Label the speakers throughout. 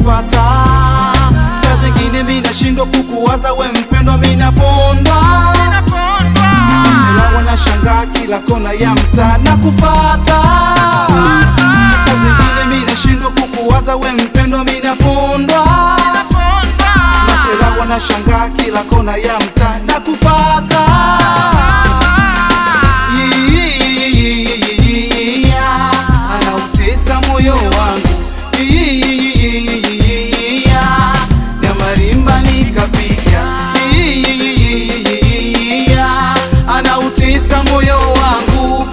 Speaker 1: nakupata. Saa zingine mimi nashindwa kukuwaza we mpendwa, mimi napondwa. Masela wanashangaa kila kona ya mtaa nakufuata. Saa zingine mimi nashindwa kukuwaza we mpendwa, mimi napondwa. Masela wanashangaa kila kona ya mtaa nakufuata. Anautesa moyo wangu na marimba nikapiga. Anautesa moyo wangu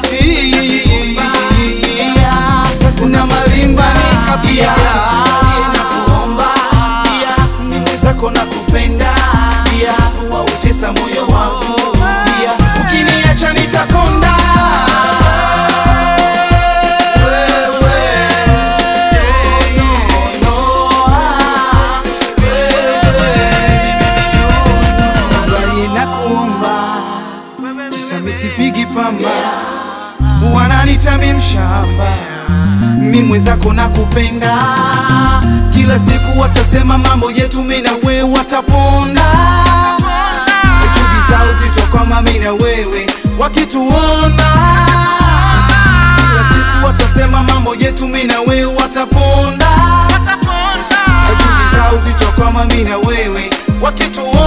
Speaker 1: na marimba nikapiga. Nakuomba mimi zako nakupenda, wautesa moyo wangu, ukiniacha nitakonda. Sipigi pamba, wananita mimi mshamba, mimi mwenzako nakupenda. Kila siku watasema mambo yetu mimi na wewe wataponda. Chuki zao zitokoma mimi na wewe wakituona. Kila siku watasema mambo yetu mimi na wewe wataponda. Chuki zao zitokoma mimi na wewe wakituona.